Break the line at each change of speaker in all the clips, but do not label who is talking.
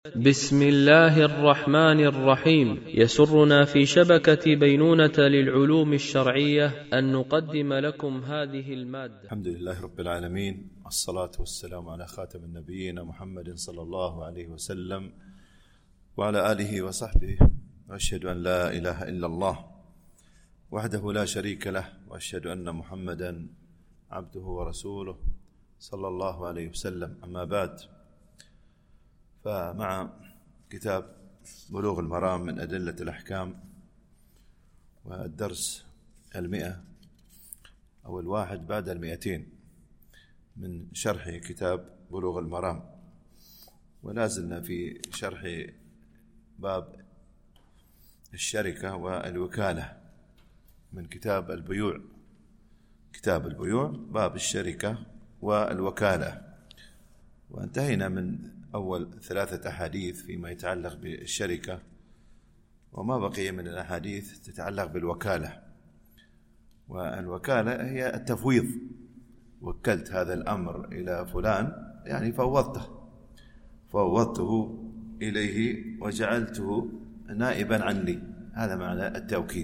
بسم الله الرحمن الرحيم. يسرنا في شبكة بينونة للعلوم الشرعية أن نقدم لكم هذه المادة.
الحمد لله رب العالمين، والصلاة والسلام على خاتم النبيين محمد صلى الله عليه وسلم وعلى آله وصحبه، وأشهد أن لا إله إلا الله وحده لا شريك له، وأشهد أن محمدا عبده ورسوله صلى الله عليه وسلم. أما بعد، فمع كتاب بلوغ المرام من أدلة الأحكام، والدرس 100 أو 1 بعد 200 من شرح كتاب بلوغ المرام، ولازلنا في شرح باب الشركة والوكالة من كتاب البيوع. كتاب البيوع باب الشركة والوكالة، وانتهينا من أول 3 أحاديث فيما يتعلق بالشركة، وما بقي من الأحاديث تتعلق بالوكالة. والوكالة هي التفويض، وكلت هذا الأمر إلى فلان، يعني فوضته إليه وجعلته نائبا عني، هذا معنى التوكيل.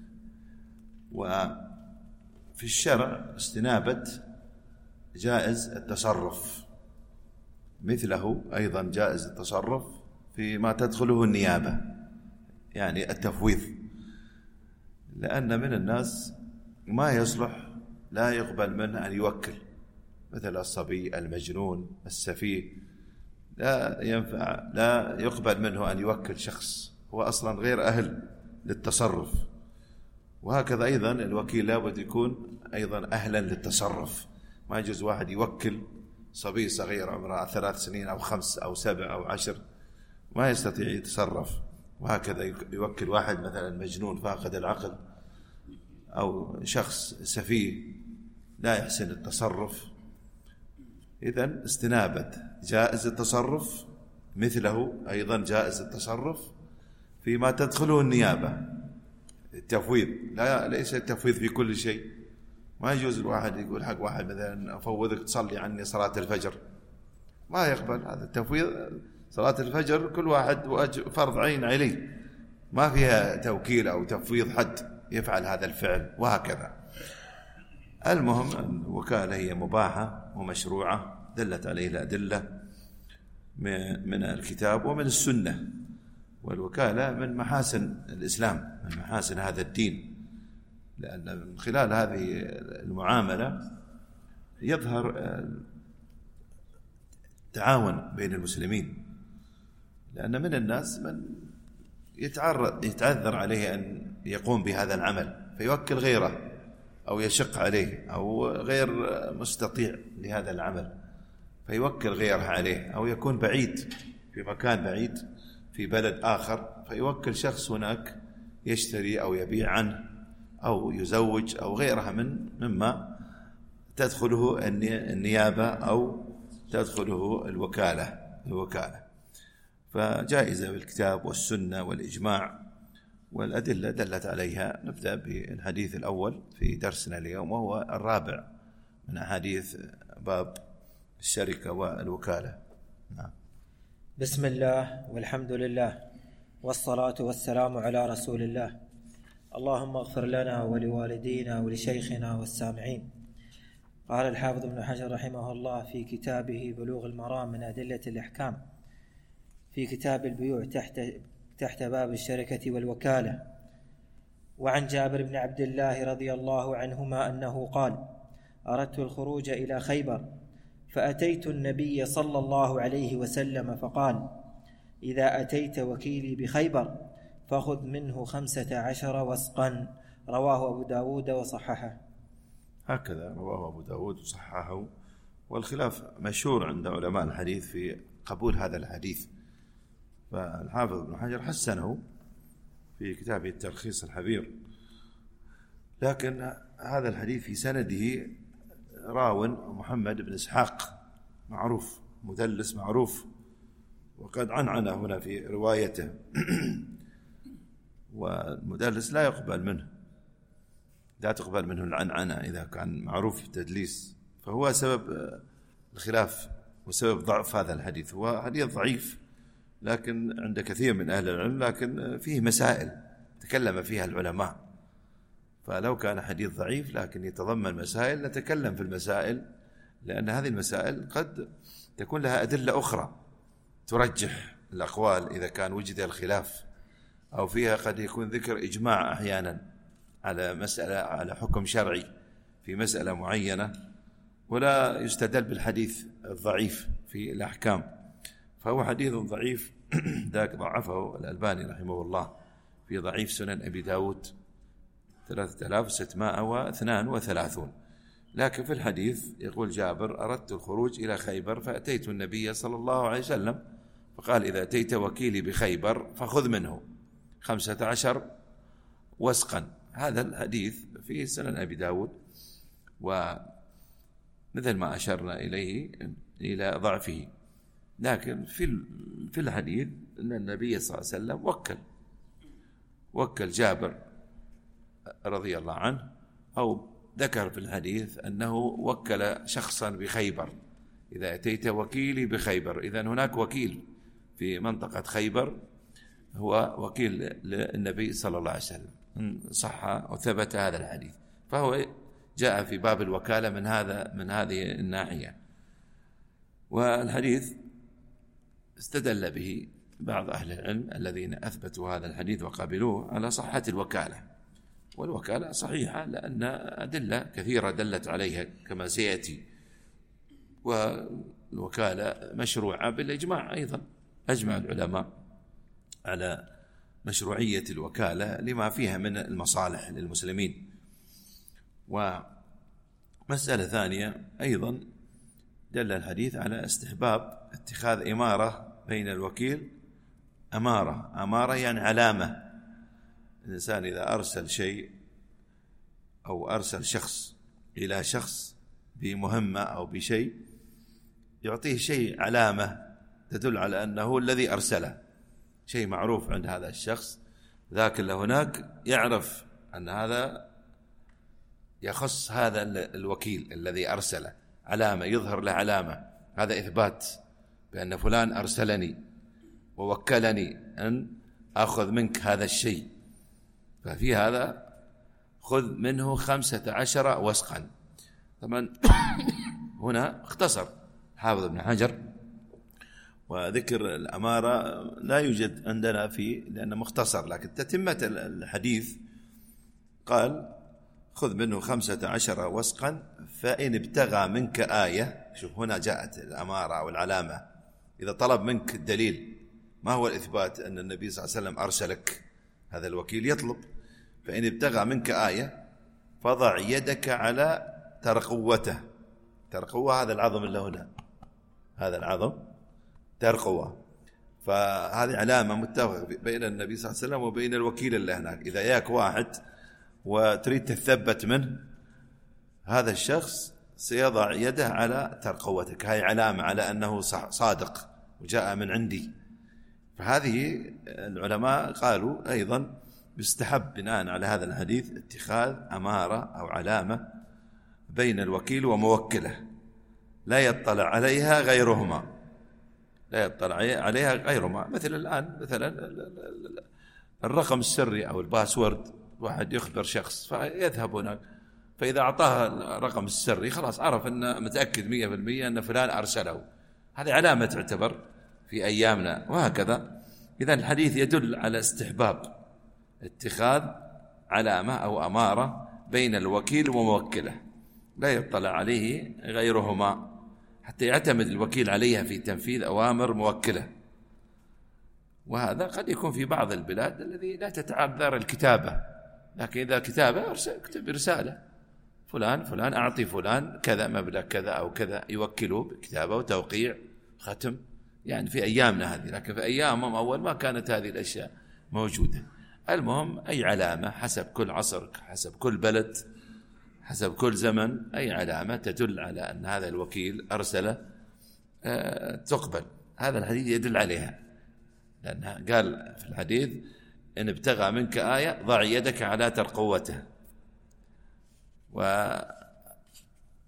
وفي الشرع استنابة جائز التصرف، مثله أيضا جائز التصرف فيما تدخله النيابة، يعني التفويض، لأن من الناس ما يصلح لا يقبل منه أن يوكل، مثل الصبي المجنون السفيه، لا ينفع، لا يقبل منه أن يوكل شخص هو أصلا غير أهل للتصرف. وهكذا أيضا الوكيل لابد يكون أيضا أهلا للتصرف، ما يجوز واحد يوكل صبي صغير عمره 3 سنين أو 5 أو 7 أو 10 ما يستطيع يتصرف، وهكذا يوكل واحد مثلا مجنون فاقد العقل أو شخص سفيه لا يحسن التصرف. إذن استنابة جائز التصرف، مثله أيضا جائز التصرف فيما تدخله النيابة، التفويض، ليس التفويض في كل شيء. ما يجوز الواحد يقول حق واحد مثلا أفوضك تصلي عني صلاة الفجر، ما يقبل هذا التفويض. صلاة الفجر كل واحد فرض عين عليه، ما فيها توكيل أو تفويض حد يفعل هذا الفعل، وهكذا. المهم الوكالة هي مباحة ومشروعة، دلت عليه الأدلة من الكتاب ومن السنة. والوكالة من محاسن الإسلام، من محاسن هذا الدين، لأن من خلال هذه المعاملة يظهر التعاون بين المسلمين، لأن من الناس من يتعذر عليه أن يقوم بهذا العمل فيوكل غيره، أو يشق عليه، أو غير مستطيع لهذا العمل فيوكل غيره عليه، أو يكون بعيد في مكان بعيد في بلد آخر فيوكل شخص هناك يشتري أو يبيع عنه أو يزوج أو غيرها مما تدخله النيابة أو تدخله الوكالة. فجائزة بالكتاب والسنة والإجماع والأدلة دلت عليها. نبدأ بالحديث الأول في درسنا اليوم، وهو 4 من أحاديث باب الشركة والوكالة. نعم.
بسم الله والحمد لله والصلاة والسلام على رسول الله. اللهم اغفر لنا ولوالدينا ولشيخنا والسامعين. قال الحافظ ابن حجر رحمه الله في كتابه بلوغ المرام من أدلة الأحكام في كتاب البيوع تحت باب الشركة والوكالة: وعن جابر بن عبد الله رضي الله عنهما أنه قال: أردت الخروج إلى خيبر فأتيت النبي صلى الله عليه وسلم فقال: إذا أتيت وكيلي بخيبر فخذ منه 15 وسقا. رواه أبو داود وصححه.
هكذا رواه أبو داود وصححه. والخلاف مشهور عند علماء الحديث في قبول هذا الحديث، فالحافظ ابن حجر حسنه في كتابه التلخيص الحبير، لكن هذا الحديث في سنده راو محمد بن إسحاق معروف، مدلس معروف، وقد عنعن هنا في روايته والمدلس لا تقبل منه العنعنة إذا كان معروف بالتدليس، فهو سبب الخلاف وسبب ضعف هذا الحديث. هو حديث ضعيف لكن عند كثير من أهل العلم، لكن فيه مسائل تكلم فيها العلماء، فلو كان حديث ضعيف لكن يتضمن مسائل نتكلم في المسائل، لأن هذه المسائل قد تكون لها أدلة أخرى ترجح الأقوال إذا كان وجد الخلاف، أو فيها قد يكون ذكر إجماع أحيانا على مسألة، على حكم شرعي في مسألة معينة، ولا يستدل بالحديث الضعيف في الأحكام، فهو حديث ضعيف ذاك ضعفه الألباني رحمه الله في ضعيف سنن أبي داود 3632. لكن في الحديث يقول جابر: أردت الخروج إلى خيبر فأتيت النبي صلى الله عليه وسلم فقال: إذا أتيت وكيلي بخيبر فخذ منه 15 وسقا. هذا الحديث في سنن أبي داود، ومثل ما أشرنا إليه إلى ضعفه، لكن في الحديث أن النبي صلى الله عليه وسلم وكل جابر رضي الله عنه، أو ذكر في الحديث أنه وكل شخصا بخيبر: إذا أتيت وكيلي بخيبر. إذن هناك وكيل في منطقة خيبر هو وكيل للنبي صلى الله عليه وسلم، صح وثبت هذا الحديث، فهو جاء في باب الوكالة من هذه الناحية. والحديث استدل به بعض أهل العلم الذين أثبتوا هذا الحديث وقبلوه على صحة الوكالة، والوكالة صحيحة لأن أدلة كثيرة دلت عليها كما سيأتي، والوكالة مشروعة بالإجماع أيضا، أجمع العلماء على مشروعية الوكالة لما فيها من المصالح للمسلمين. ومسألة ثانية أيضا دل الحديث على استحباب اتخاذ إمارة بين الوكيل، أمارة يعني علامة. الإنسان إذا أرسل شيء أو أرسل شخص إلى شخص بمهمة أو بشيء، يعطيه شيء علامة تدل على أنه الذي أرسله، شيء معروف عند هذا الشخص، ذاك اللي هناك يعرف أن هذا يخص هذا الوكيل الذي أرسله، علامة يظهر له علامة، هذا إثبات بأن فلان أرسلني ووكلني أن أخذ منك هذا الشيء، ففي هذا خذ منه 15 وسقا. طبعا هنا اختصر حافظ ابن حجر، وذكر الأمارة لا يوجد عندنا فيه لأنه مختصر، لكن تتمة الحديث قال: خذ منه 15 وسقا فإن ابتغى منك آية. شوف هنا جاءت الأمارة أو العلامة، إذا طلب منك الدليل، ما هو الإثبات أن النبي صلى الله عليه وسلم أرسلك، هذا الوكيل يطلب: فإن ابتغى منك آية فضع يدك على ترقوته. ترقوة هذا العظم اللي هنا، هذا العظم ترقوة، فهذه علامة متفق بين النبي صلى الله عليه وسلم وبين الوكيل اللي هناك. إذا ياك واحد وتريد تثبت منه، هذا الشخص سيضع يده على ترقوتك، هاي علامة على أنه صادق وجاء من عندي. فهذه العلماء قالوا أيضا يستحب بناء على هذا الحديث اتخاذ أمارة أو علامة بين الوكيل وموكله لا يطلع عليها غيرهما، لا يطلع عليها غيرهما. مثل الآن مثلا الرقم السري أو الباسورد، واحد يخبر شخص فيذهب هناك، فإذا أعطاه الرقم السري خلاص عرف أنه متأكد 100% أن فلان أرسله، هذه علامة تعتبر في أيامنا، وهكذا. إذن الحديث يدل على استحباب اتخاذ علامة أو أمارة بين الوكيل وموكله لا يطلع عليه غيرهما، حتى يعتمد الوكيل عليها في تنفيذ أوامر موكله. وهذا قد يكون في بعض البلاد الذي لا تتعذر الكتابة، لكن إذا كتابة اكتب رسالة: فلان أعطي فلان كذا مبلغ كذا أو كذا، يوكله بكتابة وتوقيع ختم، يعني في أيامنا هذه. لكن في أيامهم أول ما كانت هذه الأشياء موجودة. المهم أي علامة حسب كل عصر، حسب كل بلد، حسب كل زمن، أي علامة تدل على أن هذا الوكيل أرسله تقبل. هذا الحديث يدل عليها، لأنه قال في الحديث: إن ابتغى منك آية ضع يدك على ترقوته.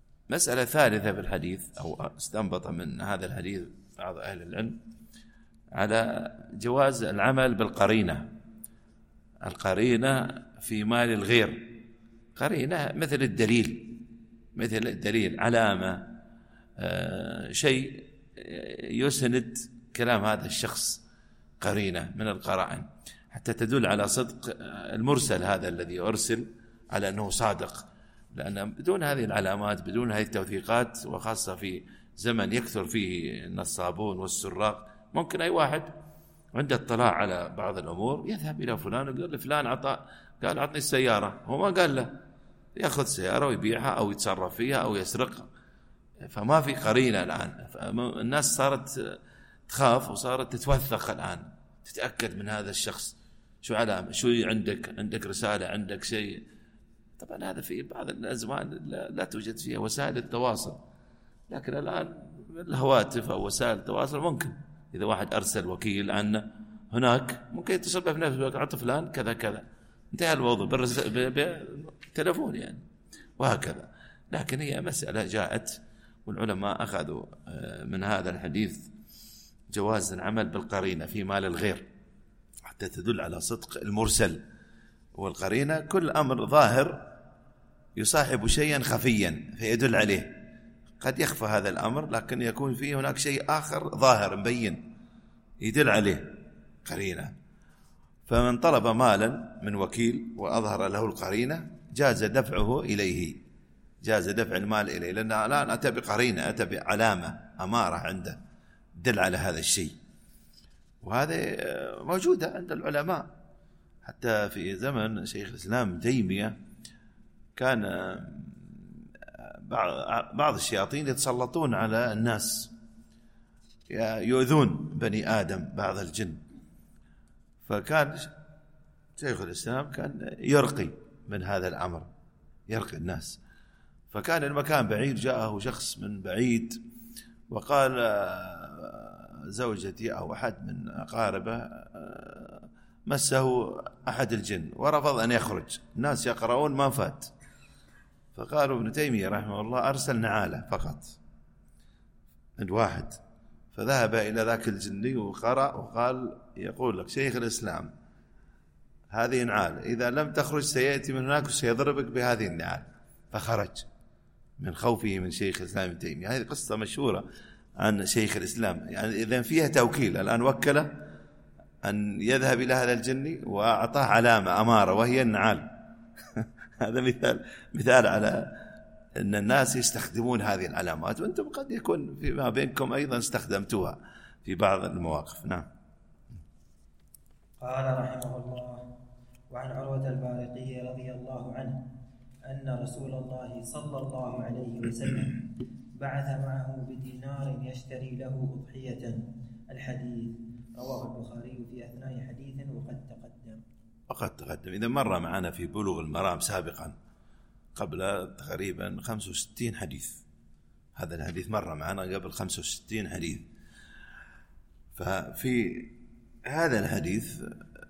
ومسألة ثالثة في الحديث أو استنبط من هذا الحديث بعض أهل العلم على جواز العمل بالقرينة. القرينة في مال الغير، قرينة مثل الدليل، علامة، شيء يسند كلام هذا الشخص، قرينة من القرائن حتى تدل على صدق المرسل هذا الذي أرسل، على أنه صادق. لأن بدون هذه العلامات، بدون هذه التوثيقات، وخاصة في زمن يكثر فيه النصابون والسراق، ممكن أي واحد عنده اطلاع على بعض الأمور يذهب إلى فلان ويقول لفلان قال أعطني السيارة، هو ما قال له، يأخذ سيارة ويبيعها أو يتصرف فيها أو يسرقها. فما في قرينة الآن. الناس صارت تخاف وصارت تتوثق الآن، تتأكد من هذا الشخص، شو علامة، شو عندك رسالة، عندك شيء. طبعا هذا في بعض الأزمان لا توجد فيها وسائل التواصل، لكن الآن الهواتف أو وسائل التواصل ممكن إذا واحد أرسل وكيل عنه هناك ممكن يتصل به في نفس الوقت، عطى فلان كذا كذا، انتهى الموضوع بالتلفون يعني، وهكذا. لكن هي مسألة جاءت والعلماء أخذوا من هذا الحديث جواز العمل بالقرينة في مال الغير حتى تدل على صدق المرسل. والقرينة كل أمر ظاهر يصاحب شيئا خفيا فيدل عليه، قد يخفى هذا الأمر لكن يكون فيه هناك شيء آخر ظاهر مبين يدل عليه، قرينة. فمن طلب مالا من وكيل وأظهر له القرينة جاز دفعه إليه، جاز دفع المال إليه، لأن الآن أتى بقرينة، أتى بعلامة، أمارة عنده دل على هذا الشيء. وهذا موجودة عند العلماء، حتى في زمن شيخ الإسلام ابن تيمية كان بعض الشياطين يتسلطون على الناس، يؤذون بني آدم، بعض الجن. فكان شيخ الإسلام كان يرقي من هذا الأمر، يرقي الناس. فكان المكان بعيد، جاءه شخص من بعيد وقال زوجتي أو أحد من أقاربه مسه أحد الجن ورفض أن يخرج، الناس يقرؤون ما فات. فقالوا ابن تيمية رحمه الله أرسل نعالة فقط عند واحد، فذهب إلى ذاك الجني وقرأ وقال يقول لك شيخ الإسلام هذه نعال، إذا لم تخرج سيأتي من هناك وسيضربك بهذه النعال. فخرج من خوفه من شيخ الإسلام ابن تيمية. هذه قصة مشهورة عن شيخ الإسلام، يعني إذن فيها توكيل. الآن وكله أن يذهب إلى هذا الجني وأعطاه علامة، أمارة، وهي النعال. هذا مثال على أن الناس يستخدمون هذه العلامات، وأنتم قد يكون فيما بينكم أيضا استخدمتوها في بعض المواقف. نعم.
قال رحمه الله: وعن عروة البارقي رضي الله عنه أن رسول الله صلى الله عليه وسلم بعث معه بدينار يشتري له أضحية. الحديث رواه البخاري في أثناء حديث وقد تقدم.
إذا مر معنا في بلوغ المرام سابقا قبل تقريبا 65 حديث، هذا الحديث مر معنا قبل 65 حديث. ففي هذا الحديث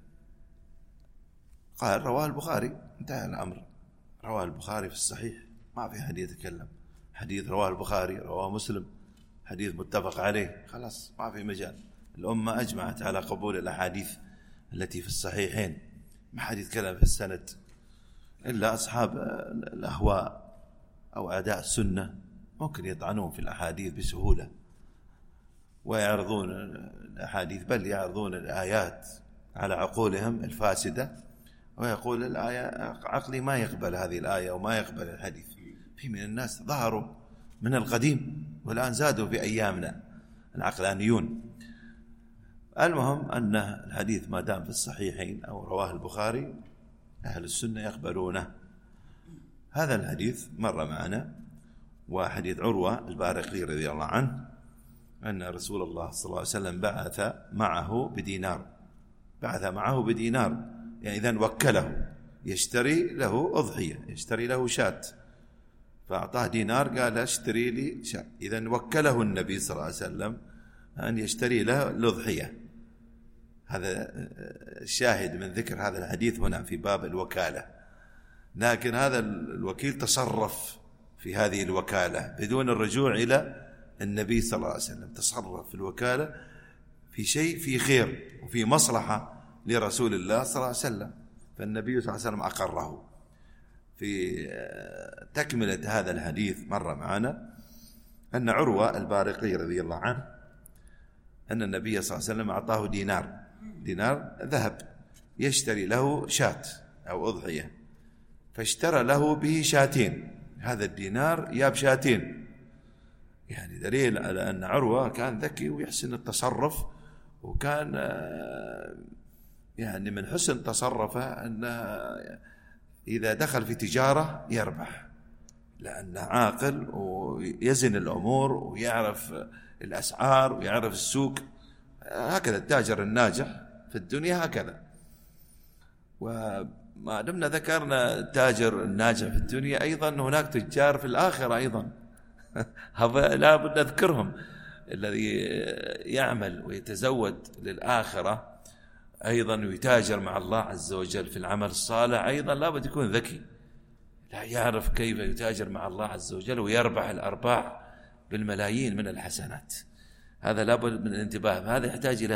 قال رواه البخاري، انتهى الأمر، رواه البخاري في الصحيح، ما في حديث يتكلم، حديث رواه البخاري، رواه مسلم، حديث متفق عليه، خلاص ما في مجال. الأمة أجمعت على قبول الأحاديث التي في الصحيحين، ما حد يتكلم في السند إلا أصحاب الأهواء أو أعداء السنة، ممكن يطعنون في الأحاديث بسهولة ويعرضون الأحاديث، بل يعرضون الآيات على عقولهم الفاسدة، ويقول الآية عقلي ما يقبل هذه الآية وما يقبل الحديث. في من الناس ظهروا من القديم والآن زادوا في أيامنا العقلانيون. المهم أن الحديث ما دام في الصحيحين أو رواه البخاري أهل السنة يقبلونه. هذا الحديث مر معنا، وحديث عروة البارقي رضي الله عنه أن رسول الله صلى الله عليه وسلم بعث معه بدينار، يعني إذن وكله يشتري له أضحية، يشتري له شاة، فأعطاه دينار قال اشتري لي شاة. إذن وكله النبي صلى الله عليه وسلم أن يشتري له الأضحية. هذا الشاهد من ذكر هذا الحديث هنا في باب الوكالة. لكن هذا الوكيل تصرف في هذه الوكالة بدون الرجوع إلى النبي صلى الله عليه وسلم، تصرف في الوكالة في شيء في خير وفي مصلحة لرسول الله صلى الله عليه وسلم، فالنبي صلى الله عليه وسلم أقره. في تكملة هذا الحديث مر معنا أن عروة البارقي رضي الله عنه أن النبي صلى الله عليه وسلم أعطاه دينار ذهب يشتري له شاة أو أضحية، فاشترى له به شاتين، هذا الدينار ياب شاتين، يعني دليل على أن عروة كان ذكي ويحسن التصرف، وكان يعني من حسن تصرفه أن إذا دخل في تجارة يربح، لأنه عاقل ويزن الأمور ويعرف الأسعار ويعرف السوق. هكذا التاجر الناجح في الدنيا هكذا. وما دمنا ذكرنا التاجر الناجح في الدنيا، أيضا هناك تجار في الآخرة أيضا لا بد نذكرهم. الذي يعمل ويتزود للآخرة أيضا ويتاجر مع الله عز وجل في العمل الصالح أيضا لا بد يكون ذكي، لا يعرف كيف يتاجر مع الله عز وجل ويربح الأرباح بالملايين من الحسنات. هذا لا بد من الانتباه. هذا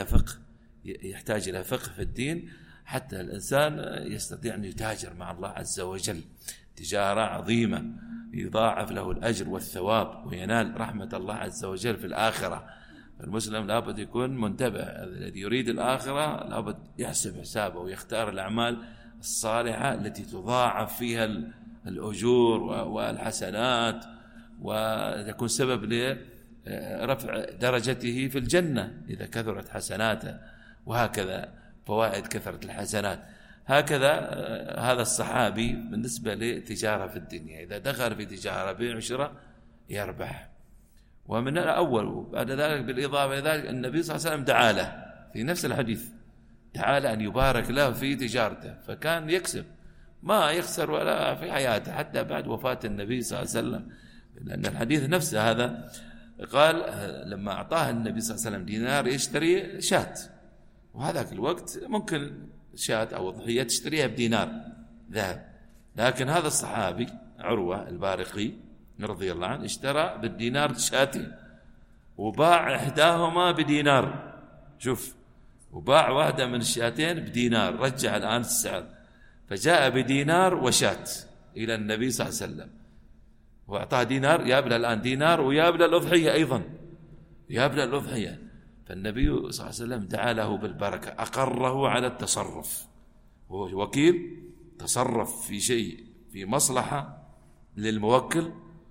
يحتاج إلى فقه في الدين حتى الإنسان يستطيع أن يتاجر مع الله عز وجل تجارة عظيمة يضاعف له الأجر والثواب وينال رحمة الله عز وجل في الآخرة. المسلم لابد يكون منتبه، الذي يريد الآخرة لابد يحسب حسابه ويختار الأعمال الصالحة التي تضاعف فيها الأجور والحسنات وتكون سبب لرفع درجته في الجنة إذا كثرت حسناته، وهكذا فوائد كثرة الحسنات. هكذا هذا الصحابي بالنسبة لتجارة في الدنيا، إذا دخل في تجارة بيع وشراء يربح. ومن الأول وبعد ذلك بالإضافة إلى ذلك النبي صلى الله عليه وسلم دعا له في نفس الحديث، دعا له أن يبارك له في تجارته، فكان يكسب ما يخسر ولا في حياته حتى بعد وفاة النبي صلى الله عليه وسلم. لأن الحديث نفسه هذا قال لما أعطاه النبي صلى الله عليه وسلم دينار يشتري شاة، وهذاك الوقت ممكن شاة أو ضحية تشتريها بدينار ذهب، لكن هذا الصحابي عروة البارقي رضي الله عنه اشترى بالدينار شاتين وباع إحداهما بدينار. شوف، وباع واحدة من الشاتين بدينار، رجع الآن السعر، فجاء بدينار وشات إلى النبي صلى الله عليه وسلم وأعطاه دينار، يابله الآن دينار ويابله الأضحية أيضا، يابله الأضحية. فالنبي صلى الله عليه وسلم دعا له بالبركة، أقره على التصرف، هو وكيل تصرف في شيء في مصلحة للموكل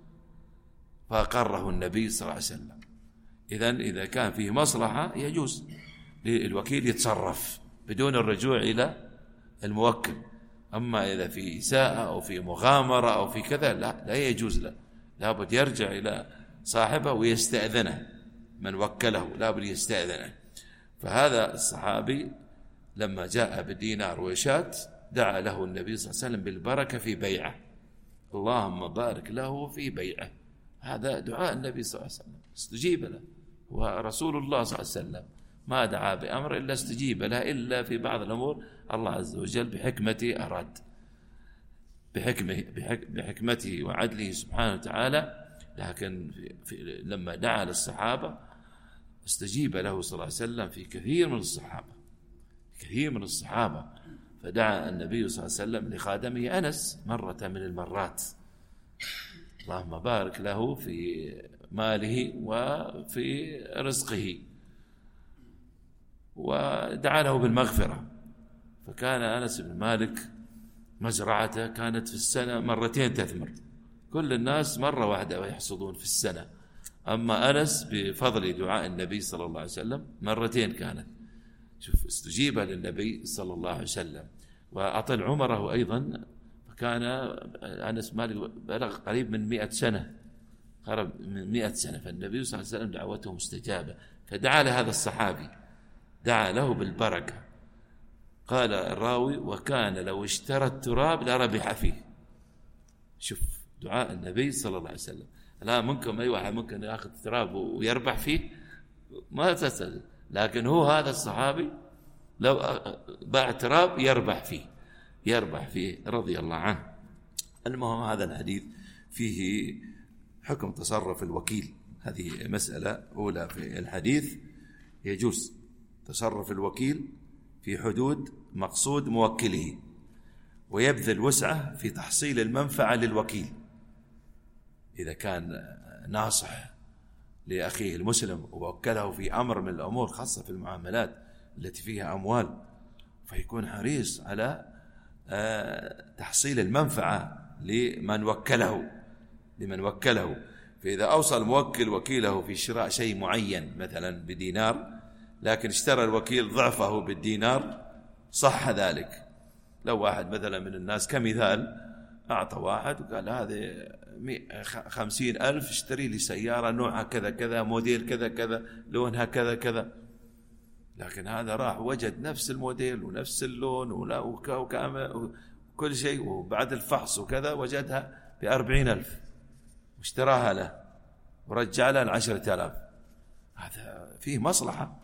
فأقره النبي صلى الله عليه وسلم. إذا كان فيه مصلحة يجوز للوكيل يتصرف بدون الرجوع إلى الموكل، أما إذا في إساءة أو في مغامرة أو في كذا لا يجوز له، لابد يرجع إلى صاحبه ويستأذنه، من وكله لابد يستأذنه. فهذا الصحابي لما جاء بدينار وشات دعا له النبي صلى الله عليه وسلم بالبركة في بيعه، اللهم بارك له في بيعه. هذا دعاء النبي صلى الله عليه وسلم استجيب له، ورسول الله صلى الله عليه وسلم ما دعا بأمر إلا استجيب له، إلا في بعض الأمور الله عز وجل بحكمته أراد، بحكمته وعدله سبحانه وتعالى. لكن لما دعا للصحابة استجيب له صلى الله عليه وسلم في كثير من الصحابة. فدعا النبي صلى الله عليه وسلم لخادمه أنس مرة من المرات، اللهم بارك له في ماله وفي رزقه، ودعا له بالمغفرة. فكان أنس بن مالك مزرعته كانت في السنة مرتين تثمر، كل الناس مرة واحدة ويحصدون في السنة، أما أنس بفضل دعاء النبي صلى الله عليه وسلم مرتين كانت. شوف، استجيب للنبي صلى الله عليه وسلم. وأطل عمره أيضا، فكان أنس مالك بلغ قريب من 100 سنة، قرب من 100 سنة، فالنبي صلى الله عليه وسلم دعوته مستجابة، فدعا لهذا الصحابي، دعا له بالبركة. قال الراوي وكان لو اشترى التراب لربح فيه. شوف دعاء النبي صلى الله عليه وسلم. لا منكم أي واحد ممكن يأخذ تراب ويربح فيه، ما تسأل، لكن هو هذا الصحابي لو باع تراب يربح فيه رضي الله عنه. المهم هذا الحديث فيه حكم تصرف الوكيل، هذه مسألة أولى في الحديث، يجوز تصرف الوكيل في حدود مقصود موكله، ويبذل وسعه في تحصيل المنفعة للوكيل. إذا كان ناصح لأخيه المسلم ووكله في أمر من الأمور، خاصة في المعاملات التي فيها أموال، فيكون حريص على تحصيل المنفعة لمن وكله. فإذا أوصى الموكل وكيله في شراء شيء معين مثلا بدينار، لكن اشترى الوكيل ضعفه بالدينار، صح ذلك. لو واحد مثلا من الناس كمثال أعطى واحد وقال هذه 50,000 اشتري لي سيارة نوعها كذا كذا، موديل كذا كذا، لونها كذا كذا، لكن هذا راح وجد نفس الموديل ونفس اللون وكل شيء، وبعد الفحص وكذا وجدها ب40,000 واشتراها له ورجع له 10,000. هذا فيه مصلحة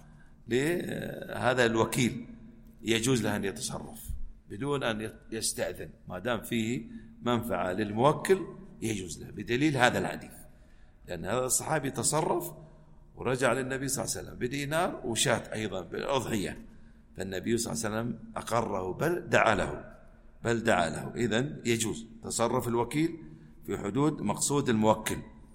لهذا الوكيل، يجوز له أن يتصرف بدون أن يستأذن، ما دام فيه منفعة للموكل يجوز له، بدليل هذا الحديث. لأن هذا الصحابي تصرف ورجع للنبي صلى الله عليه وسلم بدينار وشاة أيضا بالأضحية، فالنبي صلى الله عليه وسلم أقره بل دعا له. إذن يجوز تصرف الوكيل في حدود مقصود الموكل.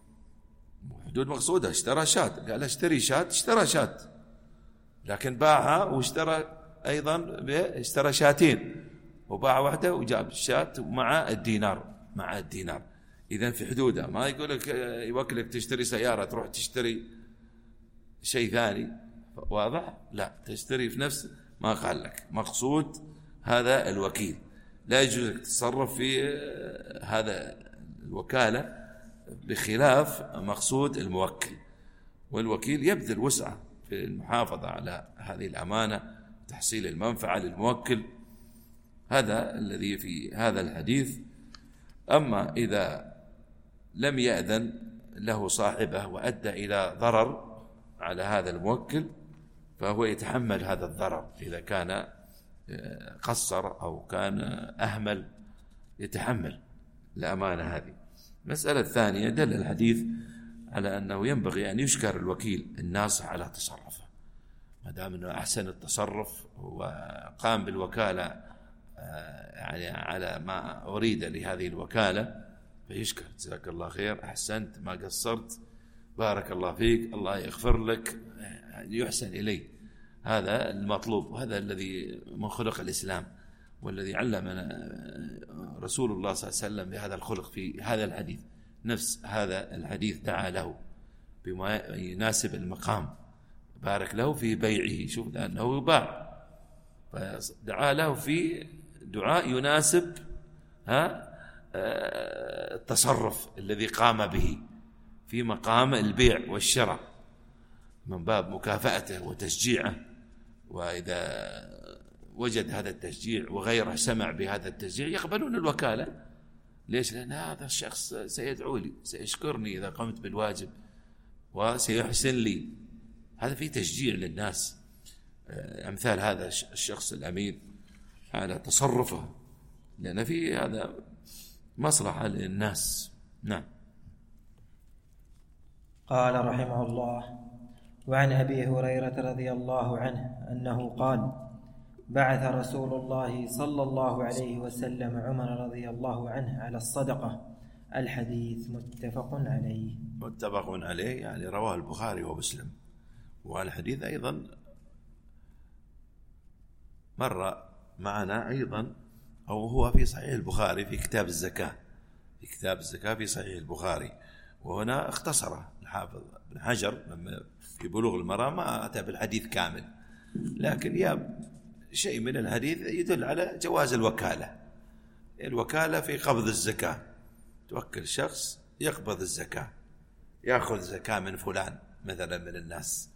حدود مقصودة، اشترى شاة، قال اشتري شاة، اشترى شاة، لكن باعها واشترى أيضا اشترى شاتين، وباع واحدة وجاب الشاة مع الدينار. إذن في حدودها، ما يقول لك يوكلك تشتري سيارة تروح تشتري شيء ثاني، واضح؟ لا، تشتري في نفس ما قال لك مقصود هذا الوكيل. لا يجوز لك تتصرف في هذا الوكالة بخلاف مقصود الموكل، والوكيل يبذل وسعه في المحافظة على هذه الأمانة، تحصيل المنفعة للموكل. هذا الذي في هذا الحديث. أما إذا لم يأذن له صاحبه وأدى إلى ضرر على هذا الموكل، فهو يتحمل هذا الضرر. إذا كان قصر أو كان أهمل يتحمل الأمانة هذه. المسألة الثانية، دل الحديث على أنه ينبغي أن يشكر الوكيل الناصح على تصرفه، ما دام أنه أحسن التصرف وقام بالوكالة يعني على ما أريد لهذه الوكالة، فيشكر، جزاك الله خير، أحسنت، ما قصرت، بارك الله فيك، الله يغفر لك، يحسن إليه. هذا المطلوب، وهذا الذي من خلق الإسلام، والذي علمنا رسول الله صلى الله عليه وسلم بهذا الخلق في هذا الحديث. نفس هذا الحديث دعا له بما يناسب المقام، بارك له في بيعه، شوف لأنه باع، فدعا له في دعاء يناسب التصرف الذي قام به في مقام البيع والشراء، من باب مكافأته وتشجيعه. وإذا وجد هذا التشجيع وغيره سمع بهذا التشجيع يقبلون الوكالة. ليش؟ لأن هذا الشخص سيدعو لي، سيشكرني إذا قمت بالواجب، وسيحسن لي. هذا فيه تشجيع للناس، أمثال هذا الشخص الأمين على تصرفه، لأن فيه هذا مصلحة للناس. نعم.
قال رحمه الله: وعن أبي هريرة رضي الله عنه أنه قال: بعث رسول الله صلى الله عليه وسلم عمر رضي الله عنه على الصدقة. الحديث متفق عليه،
يعني رواه البخاري ومسلم. والحديث أيضا مر معنا أيضا، أو هو في صحيح البخاري في كتاب الزكاة، في صحيح البخاري. وهنا اختصره الحافظ بن حجر لما في بلوغ المرام، ما أتى بالحديث كامل، لكن يا شيء من الحديث يدل على جواز الوكالة في قبض الزكاة. توكل شخص يقبض الزكاة، يأخذ زكاة من فلان مثلا من الناس.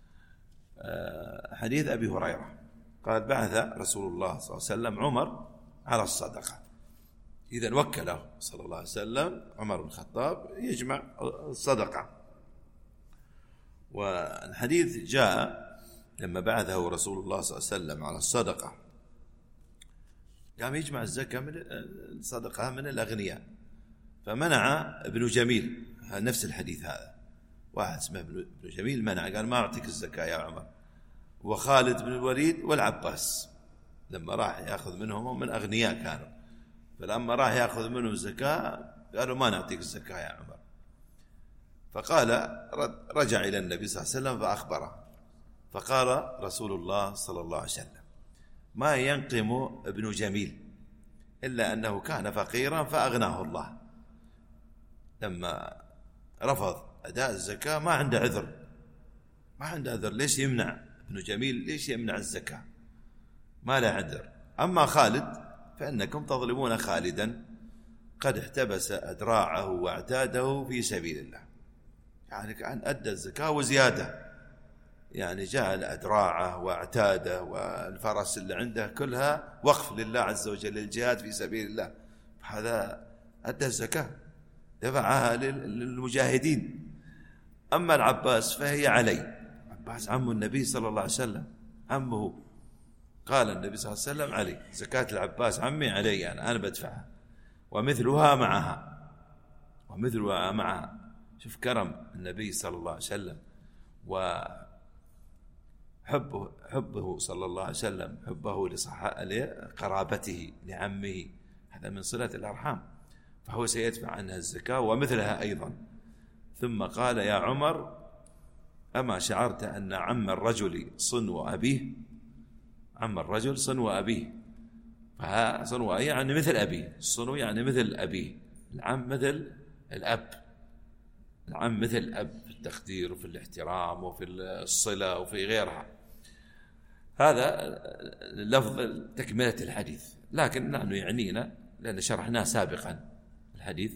حديث أبي هريرة قال: بعث رسول الله صلى الله عليه وسلم عمر على الصدقة. إذا وكله صلى الله عليه وسلم عمر بن الخطاب يجمع الصدقة. والحديث جاء لما بعثه رسول الله صلى الله عليه وسلم على الصدقة، قام يجمع الزكاة من الصدقة من الأغنياء، فمنع ابن جميل، نفس الحديث هذا، واحد اسمه ابن جميل منع، قال: ما أعطيك الزكاة يا عمر. وخالد بن الوليد والعباس، لما راح يأخذ منهم من أغنياء كانوا، فلما راح يأخذ منهم الزكاة قالوا ما نعطيك الزكاة يا عمر. فقال رجع إلى النبي صلى الله عليه وسلم فأخبره، فقال رسول الله صلى الله عليه وسلم: ما ينقم ابن جميل إلا أنه كان فقيرا فأغناه الله. لما رفض أداء الزكاة ما عنده عذر، ليش يمنع ابن جميل؟ ليش يمنع الزكاة؟ ما له عذر. أما خالد فإنكم تظلمون خالدا، قد احتبس أدراعه واعتاده في سبيل الله، يعني كان أدى الزكاة وزيادة، يعني جعل أدراعه واعتاده والفرس اللي عنده كلها وقف لله عز وجل للجهاد في سبيل الله، هذا أدى الزكاة دفعها للمجاهدين. أما العباس فهي علي، عباس عم النبي صلى الله عليه وسلم، عمه، قال النبي صلى الله عليه وسلم: علي زكاة العباس عمي علي، أنا بدفعها ومثلها معها. شوف كرم النبي صلى الله عليه وسلم وحبه صلى الله عليه وسلم، حبه لقرابته لعمه، هذا من صلة الأرحام، فهو سيدفع عنها الزكاة ومثلها أيضا. ثم قال: يا عمر، أما شعرت أن عم الرجل صنو أبيه؟ عم الرجل صنو أبيه، فصنو يعني مثل أبيه، الصنو يعني مثل أبيه، العم مثل الأب، العم مثل الأب في التقدير وفي الاحترام وفي الصلة وفي غيرها. هذا لفظ تكملة الحديث، لكن نحن يعنينا لأن شرحناه سابقا الحديث،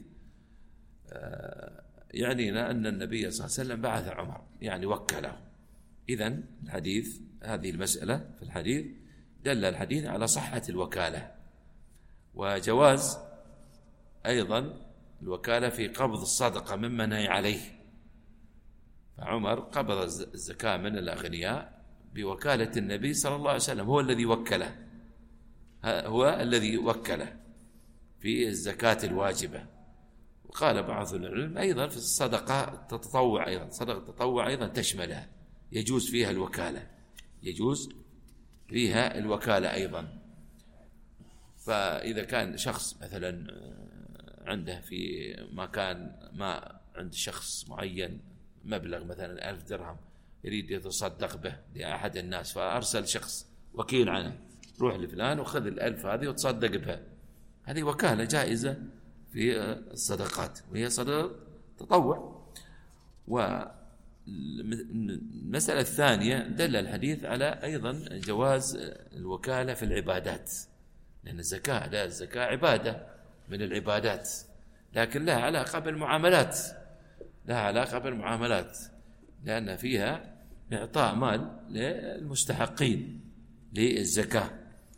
يعنينا أن النبي صلى الله عليه وسلم بعث عمر، يعني وكله. إذن الحديث، هذه المسألة في الحديث دل الحديث على صحة الوكالة وجواز أيضا الوكالة في قبض الصدقة مما نهي عليه. فعمر قبض الزكاة من الأغنياء بوكالة النبي صلى الله عليه وسلم، هو الذي وكله في الزكاة الواجبة. وقال بعض العلم أيضا في الصدقة التطوع، أيضا صدقة التطوع أيضا تشملها، يجوز فيها الوكالة أيضا. فإذا كان شخص مثلا عنده في مكان ما عند شخص معين مبلغ مثلا 1000 درهم يريد يتصدق به لأحد الناس، فأرسل شخص وكيل عنه: روح لفلان وخذ 1000 هذه وتصدق بها، هذه وكالة جائزة في الصدقات، وهي صدقة تطوع. والمسألة الثانية دل الحديث على أيضا جواز الوكالة في العبادات، لأن الزكاة عبادة من العبادات، لكن لها علاقة بالمعاملات، لأن فيها إعطاء مال للمستحقين للزكاة.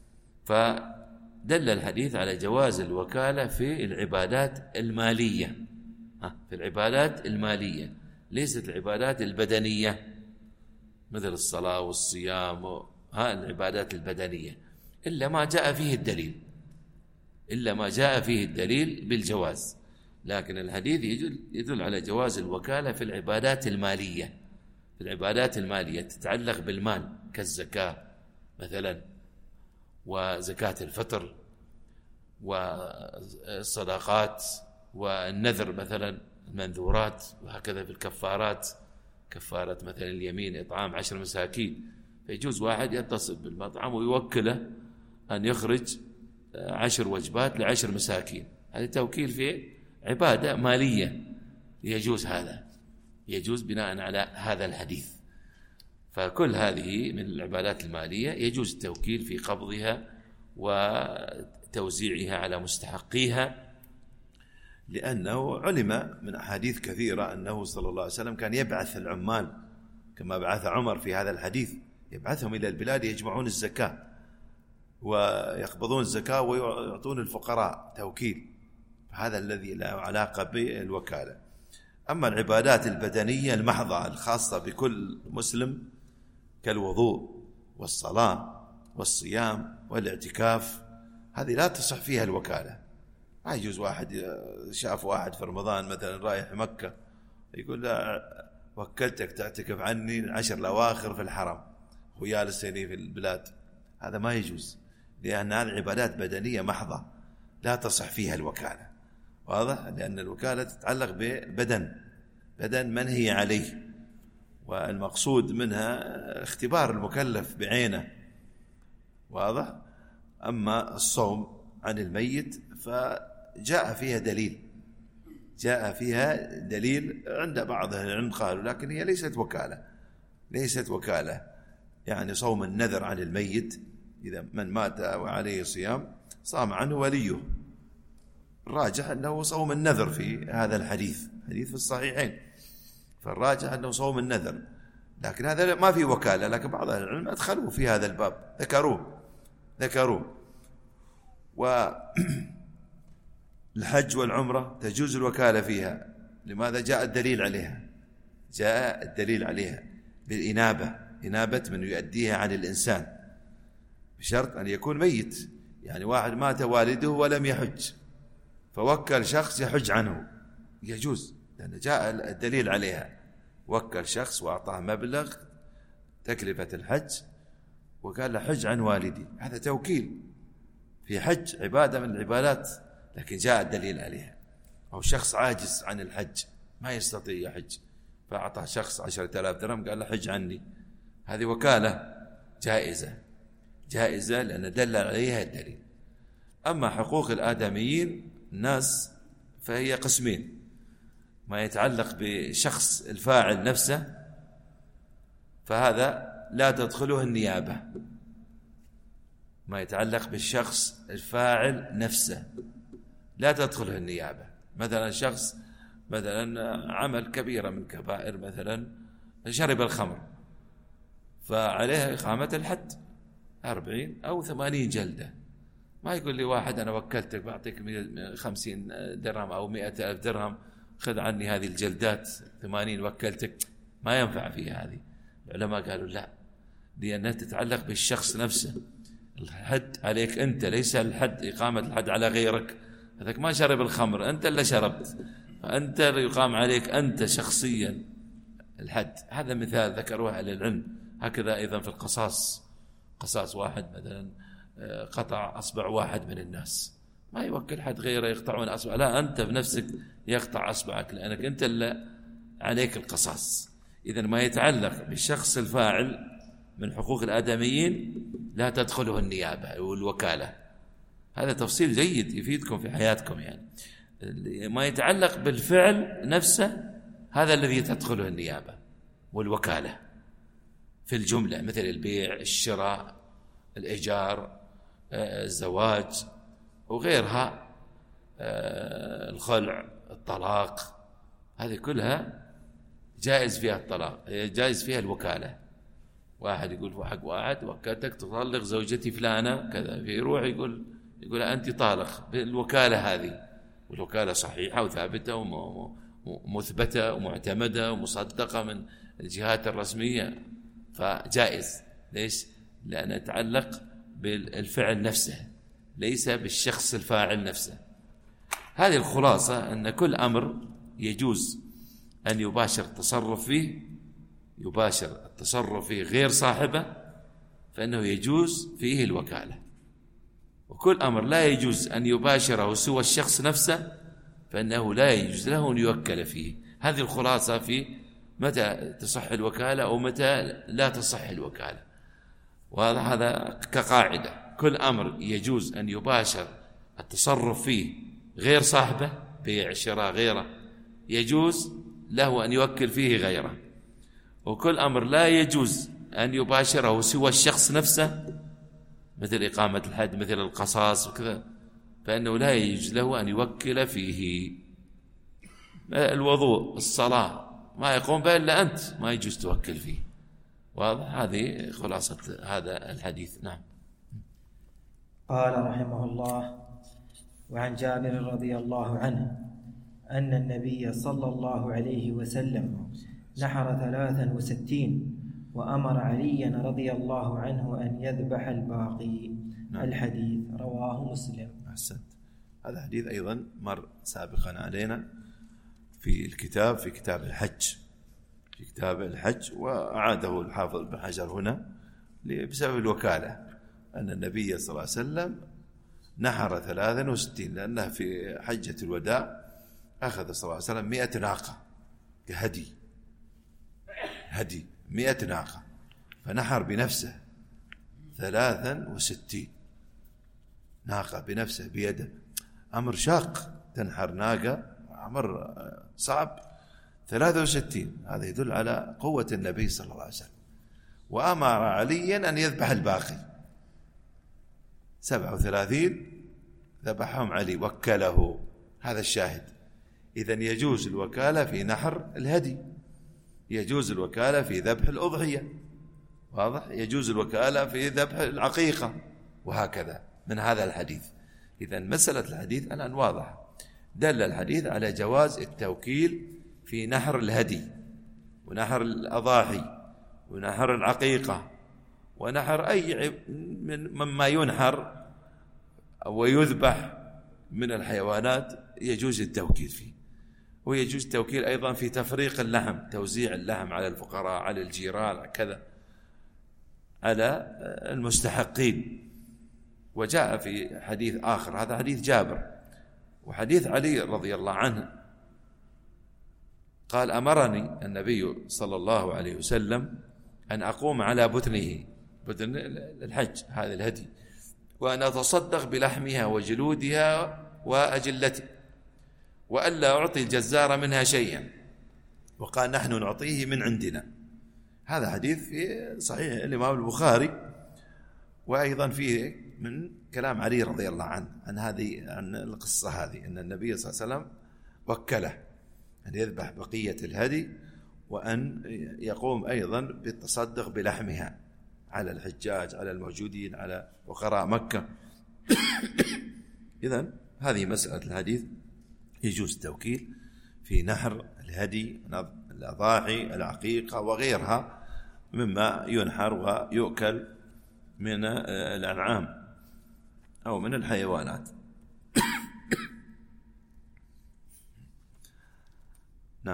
فدل الحديث على جواز الوكالة في العبادات المالية، ليست العبادات البدنية مثل الصلاة والصيام، العبادات البدنية، إلا ما جاء فيه الدليل بالجواز. لكن الحديث يدل على جواز الوكالة في العبادات المالية تتعلق بالمال، كالزكاة مثلا، وزكاة الفطر، والصدقات، والنذر مثلا، المنذورات، وهكذا في الكفارات، كفارة مثلا اليمين إطعام 10 مساكين، فيجوز واحد يتصل بالمطعم ويوكله أن يخرج 10 وجبات ل10 مساكين، هذا توكيل في عبادة مالية، يجوز بناء على هذا الحديث. فكل هذه من العبادات المالية يجوز التوكيل في قبضها وتوزيعها على مستحقيها، لأنه علم من أحاديث كثيرة أنه صلى الله عليه وسلم كان يبعث العمال كما بعث عمر في هذا الحديث، يبعثهم إلى البلاد يجمعون الزكاة ويقبضون الزكاة ويعطون الفقراء توكيل، هذا الذي له علاقة بالوكالة. أما العبادات البدنية المحضة الخاصة بكل مسلم كالوضوء والصلاة والصيام والاعتكاف، هذه لا تصح فيها الوكالة. ما يجوز واحد شاف واحد في رمضان مثلا رايح مكة يقول: لا وكلتك تعتكف عني 10 الأواخر في الحرم، ويالس يعني في البلاد، هذا ما يجوز، لأن هذه عبادات بدنية محضة لا تصح فيها الوكالة. واضح؟ لأن الوكالة تتعلق ببدن، بدن منهي عليه، والمقصود منها اختبار المكلف بعينه. واضح؟ أما الصوم عن الميت فجاء فيها دليل، جاء فيها دليل عند بعض أهل العلم قالوا، لكن هي ليست وكالة، ليست وكالة. يعني صوم النذر عن الميت، إذا من مات وعليه صيام صام عنه وليه، الراجح أنه صوم النذر في هذا الحديث، حديث في الصحيحين، فالراجح أنه صوم النذر، لكن هذا ما في وكالة. لكن بعض أهل العلم أدخلوا في هذا الباب، ذكروه. والحج والعمرة تجوز الوكالة فيها. لماذا؟ جاء الدليل عليها بالإنابة، إنابة من يؤديها عن الإنسان، بشرط أن يكون ميت. يعني واحد مات والده ولم يحج، فوكل شخص يحج عنه، يجوز، لأن جاء الدليل عليها. وكل شخص وأعطاه مبلغ تكلفة الحج وقال له حج عن والدي، هذا توكيل في حج، عبادة من العبادات، لكن جاء الدليل عليها. أو شخص عاجز عن الحج ما يستطيع يحج، فأعطى شخص 10,000 درهم قال له حج عني، هذه وكالة جائزة لأن دل عليها الدليل. أما حقوق الآدميين الناس فهي قسمين: ما يتعلق بشخص الفاعل نفسه فهذا لا تدخله النيابة، ما يتعلق بالشخص الفاعل نفسه لا تدخله النيابة. مثلا شخص عمل كبيرة من كبائر، مثلا شرب الخمر، فعليه إقامة الحد 40 أو 80 جلدة. ما يقول لي واحد أنا وكلتك بعطيك 50 درهم أو 100,000 درهم خذ عني هذه الجلدات 80 وكلتك، ما ينفع فيها هذه. العلماء قالوا لا، لأنها تتعلق بالشخص نفسه، الحد عليك أنت، ليس الحد إقامة الحد على غيرك. هذاك ما شرب الخمر، أنت اللي شربت، فأنت يقام عليك أنت شخصيا الحد. هذا مثال ذكروه أهل العلم. هكذا أيضا في القصاص، قصاص واحد مثلا قطع أصبع واحد من الناس، ما يوكل حد غيره يقطعون أصبع، لا، أنت بنفسك يقطع أصبعك، لأنك أنت اللي عليك القصاص. إذن ما يتعلق بالشخص الفاعل من حقوق الآدميين لا تدخله النيابة والوكالة. هذا تفصيل جيد يفيدكم في حياتكم. يعني ما يتعلق بالفعل نفسه هذا الذي تدخله النيابة والوكالة في الجملة، مثل البيع، الشراء، الإيجار، الزواج وغيرها، الخلع، الطلاق، هذه كلها جائز فيها الطلاق، جائز فيها الوكالة. واحد يقول حق واحد وكلتك تطلق زوجتي فلانة كذا، فيروح يقول أنت طالق بالوكالة هذه، والوكالة صحيحة وثابتة ومثبتة ومعتمدة ومصدقة من الجهات الرسمية، فجائز. ليش؟ لأنه يتعلق بالفعل نفسه ليس بالشخص الفاعل نفسه. هذه الخلاصة، أن كل أمر يجوز أن يباشر التصرف فيه غير صاحبه فإنه يجوز فيه الوكالة، وكل أمر لا يجوز أن يباشره سوى الشخص نفسه فإنه لا يجوز له أن يوكل فيه. هذه الخلاصة في متى تصح الوكالة ومتى لا تصح الوكالة. وهذا كقاعدة: كل أمر يجوز أن يباشر التصرف فيه غير صاحبه، بيع، شراء، غيره، يجوز له أن يوكل فيه غيره. وكل أمر لا يجوز أن يباشره سوى الشخص نفسه، مثل إقامة الحد، مثل القصاص وكذا، فإنه لا يجوز له أن يوكل فيه. الوضوء، الصلاة، ما يقوم به إلا أنت، ما يجوز توكل فيه. واضح؟ هذه خلاصة هذا الحديث. نعم.
قال رحمه الله: وعن جابر رضي الله عنه أن النبي صلى الله عليه وسلم نحر 63 وأمر عليا رضي الله عنه أن يذبح الباقي.
نعم.
الحديث رواه مسلم.
أحسنت. هذا حديث أيضا مر سابقا علينا في الكتاب، في كتاب الحج، وأعاده الحافظ ابن حجر هنا، بسبب الوكالة، أن النبي صلى الله عليه وسلم نحر 63، لأنه في حجة الوداع أخذ صلى الله عليه وسلم 100 ناقة كهدي، 100 ناقة، فنحر بنفسه 63 ناقة بنفسه بيده. أمر شاق، تنحر ناقة أمر صعب. 63 هذا يدل على قوة النبي صلى الله عليه وسلم. وأمر عليا أن يذبح الباقي 37 ذبحهم علي، وكله. هذا الشاهد. إذن يجوز الوكالة في نحر الهدي، يجوز الوكالة في ذبح الأضحية، واضح؟ يجوز الوكالة في ذبح العقيقة، وهكذا من هذا الحديث. إذن مسألة الحديث الآن واضحة. دل الحديث على جواز التوكيل في نحر الهدي ونحر الأضاحي ونحر العقيقة ونحر أي مما ينحر ويذبح من الحيوانات، يجوز التوكيل فيه. ويجوز التوكيل أيضا في تفريق اللحم، توزيع اللحم على الفقراء، على الجيران، كذا على المستحقين. وجاء في حديث آخر، هذا حديث جابر وحديث علي رضي الله عنه، قال: أمرني النبي صلى الله عليه وسلم أن أقوم على بطن الحج، هذا الهدي، وأن أتصدق بلحمها وجلودها وأجلته، وألا أعطي الجزار منها شيئا، وقال: نحن نعطيه من عندنا. هذا حديث في صحيح الإمام البخاري. وأيضا فيه من كلام علي رضي الله عنه عن القصة هذه، أن النبي صلى الله عليه وسلم وكله أن يذبح بقية الهدي، وأن يقوم أيضا بالتصدق بلحمها على الحجاج، على الموجودين، على فقراء مكة. إذن هذه مسألة الحديث، يجوز التوكيل في نحر الهدي، الأضاحي، العقيقة وغيرها مما ينحر ويؤكل من الأنعام أو من الحيوانات. نعم.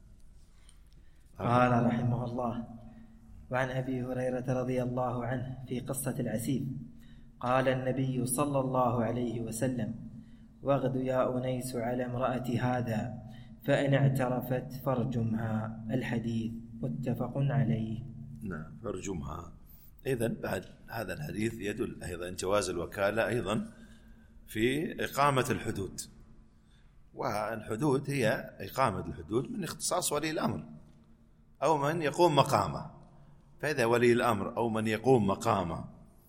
قال رحمه الله: وعن أبي هريرة رضي الله عنه في قصة العسيف قال النبي صلى الله عليه وسلم: واغد يا أنيس على امرأة هذا، فإن اعترفت فارجمها. الحديث متفق عليه.
نعم، فارجمها. إذن بعد هذا الحديث يدل أيضا جواز الوكالة أيضا في إقامة الحدود. والحدود هي إقامة الحدود من اختصاص ولي الأمر أو من يقوم مقامه. فإذا ولي الأمر أو من يقوم مقامه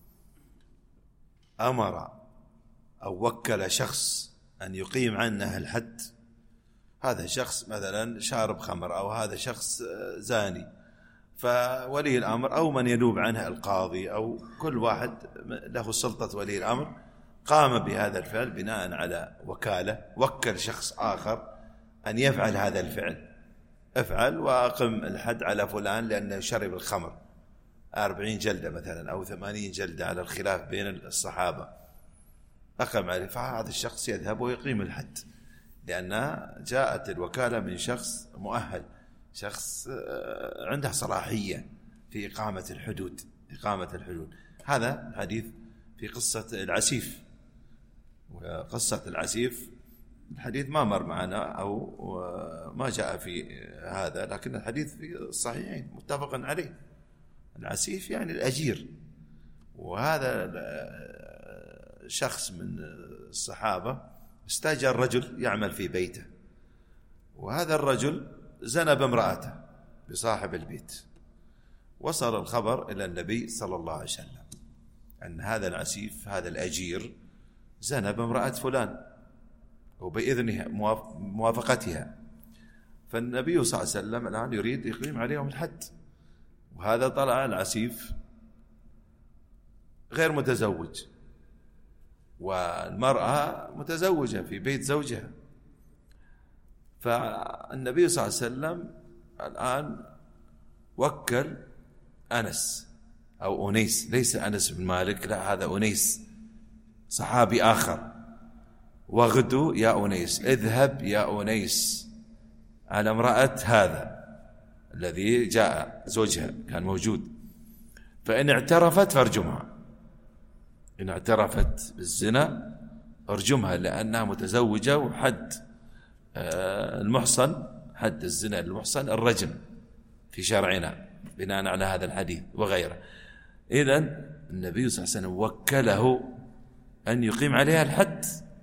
أمر أو وكل شخص أن يقيم عنه الحد، هذا شخص مثلا شارب خمر أو هذا شخص زاني، فولي الأمر أو من ينوب عنه القاضي أو كل واحد له سلطة ولي الأمر قام بهذا الفعل بناء على وكالة، وكل شخص آخر أن يفعل هذا الفعل، افعل وأقم الحد على فلان لأنه شرب الخمر 40 جلدة مثلا أو 80 جلدة على الخلاف بين الصحابة، أقم عليه، فهذا الشخص يذهب ويقيم الحد، لأن جاءت الوكالة من شخص مؤهل، شخص عنده صلاحية في إقامة الحدود. هذا الحديث في قصة العسيف. وقصة العسيف الحديث ما مر معنا أو ما جاء في هذا، لكن الحديث في الصحيحين متفق عليه. العسيف يعني الأجير، وهذا شخص من الصحابة استأجر رجل يعمل في بيته، وهذا الرجل زنى بامرأته بصاحب البيت. وصل الخبر إلى النبي صلى الله عليه وسلم أن هذا العسيف، هذا الأجير، زنى بامرأة فلان وبإذنها موافقتها. فالنبي صلى الله عليه وسلم الآن يريد يقيم عليهم الحد، وهذا طلع العسيف غير متزوج والمرأة متزوجة في بيت زوجها. فالنبي صلى الله عليه وسلم الآن وكل أنس أو أنيس، ليس أنس بن مالك، لا، هذا أنيس صحابي آخر. واغدو يا أنيس، اذهب يا أنيس على امرأة هذا الذي جاء زوجها كان موجود، فإن اعترفت فارجمها، إن اعترفت بالزنا ارجمها، لأنها متزوجة، وحد المحصن، حد الزنا للمحصن الرجم في شرعنا بناء على هذا الحديث وغيره. إذن النبي صلى الله عليه وسلم وكله أن يقيم عليها الحد،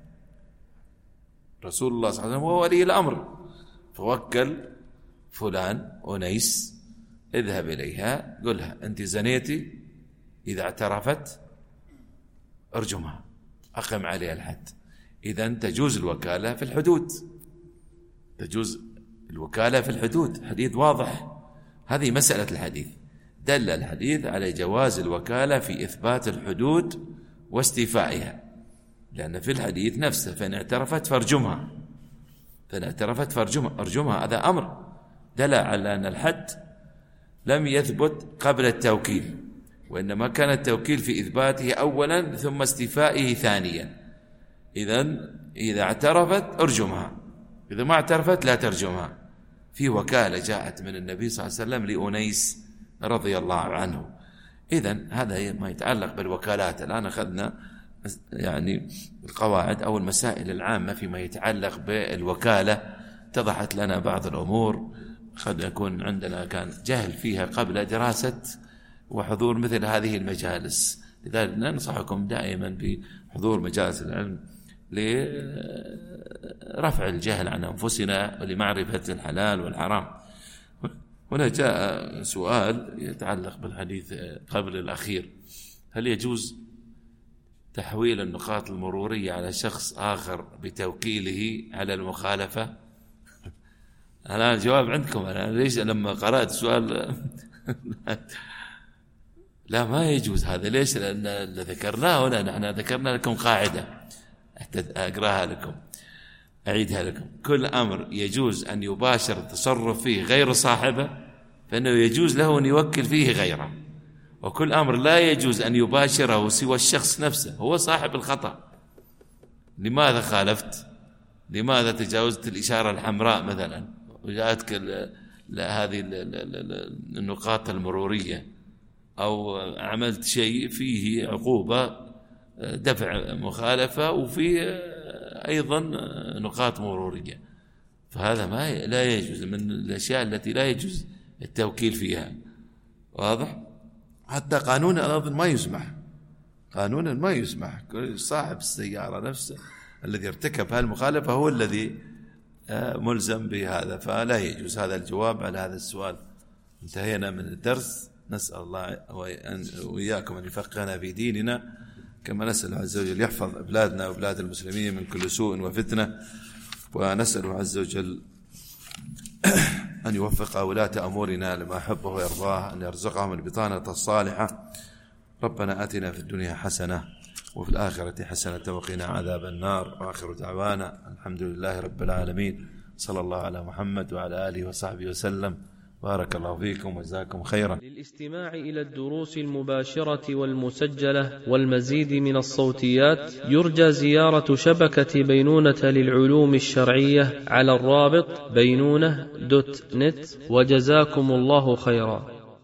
رسول الله صلى الله عليه وسلم هو ولي الأمر، فوكل فلان أنيس اذهب إليها قلها أنت زنيتي، إذا اعترفت ارجمها، أقم عليها الحد. إذن تجوز الوكالة في الحدود، تجوز الوكالة في الحدود، حديث واضح. هذه مسألة الحديث، دل الحديث على جواز الوكالة في إثبات الحدود واستيفائها، لأن في الحديث نفسه فإن اعترفت فارجمها، فإن اعترفت فارجمها، ارجمها، هذا أمر دل على أن الحد لم يثبت قبل التوكيل، وإنما كان التوكيل في إثباته أولا ثم استيفائه ثانيا. إذن إذا اعترفت ارجمها، إذا ما اعترفت لا ترجمها. في وكالة جاءت من النبي صلى الله عليه وسلم لأنيس رضي الله عنه. إذن هذا ما يتعلق بالوكالات. الآن أخذنا يعني القواعد أو المسائل العامة فيما يتعلق بالوكالة، اتضحت لنا بعض الأمور قد يكون عندنا كان جهل فيها قبل دراسة وحضور مثل هذه المجالس. لذلك ننصحكم دائما بحضور مجالس العلم لرفع الجهل عن أنفسنا ولمعرفة الحلال والحرام. هنا جاء سؤال يتعلق بالحديث قبل الأخير: هل يجوز تحويل النقاط المرورية على شخص آخر بتوكيله على المخالفة؟ أنا الجواب عندكم. أنا ليش لما قرأت السؤال لا ما يجوز هذا. ليش؟ لأن اللي ذكرناه هنا نحن ذكرنا لكم قاعدة أقرأها لكم أعيدها لكم: كل أمر يجوز أن يباشر التصرف فيه غير صاحبه فإنه يجوز له أن يوكل فيه غيره، وكل أمر لا يجوز أن يباشره سوى الشخص نفسه هو صاحب الخطأ. لماذا خالفت؟ لماذا تجاوزت الإشارة الحمراء مثلا وجاءتك هذه النقاط المرورية، أو عملت شيء فيه عقوبة دفع مخالفة وفيه أيضا نقاط مرورية، فهذا ما لا يجوز، من الأشياء التي لا يجوز التوكيل فيها. واضح؟ حتى قانونا أظن ما يسمح، قانونا ما يسمح. صاحب السيارة نفسه الذي ارتكب هالمخالفة هو الذي ملزم بهذا، فلا يجوز. هذا الجواب على هذا السؤال. انتهينا من الدرس. نسأل الله وإياكم أن يفقهنا في ديننا، كما نسأل عز وجل يحفظ أبلادنا وأبلاد المسلمين من كل سوء وفتنة، ونسأل عز وجل أن يوفق ولاة أمورنا لما يحبه ويرضاه، أن يرزقهم البطانة الصالحة. ربنا آتنا في الدنيا حسنة وفي الآخرة حسنة وقنا عذاب النار. وآخر دعوانا الحمد لله رب العالمين، صلى الله على محمد وعلى آله وصحبه وسلم. بارك الله فيكم وجزاكم خيرا.
للاستماع إلى الدروس المباشرة والمسجلة والمزيد من الصوتيات يرجى زيارة شبكة بينونة للعلوم الشرعية على الرابط بينونة.net. وجزاكم الله خيرا.